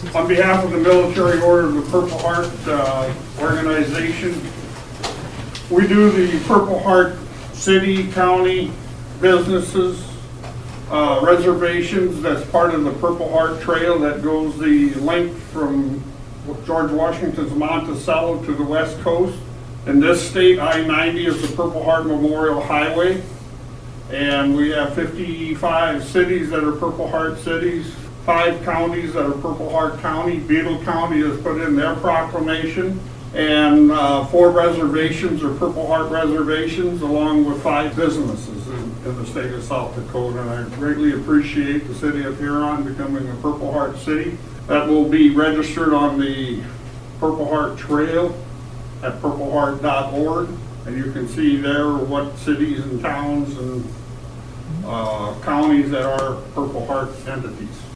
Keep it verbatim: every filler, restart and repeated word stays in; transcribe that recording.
On behalf of the Military Order of the Purple Heart uh, organization, we do the Purple Heart city, county, businesses, uh, reservations. That's part of the Purple Heart Trail that goes the length from George Washington's Monticello to the West Coast. In this state, I ninety is the Purple Heart Memorial Highway. And we have fifty-five cities that are Purple Heart cities, five counties that are Purple Heart County. Beadle County has put in their proclamation, and uh, four reservations are Purple Heart reservations, along with five businesses in, in the state of South Dakota. And I greatly appreciate the city of Huron becoming a Purple Heart city. That will be registered on the Purple Heart Trail at purple heart dot org. And you can see there what cities and towns and uh, counties that are Purple Heart entities.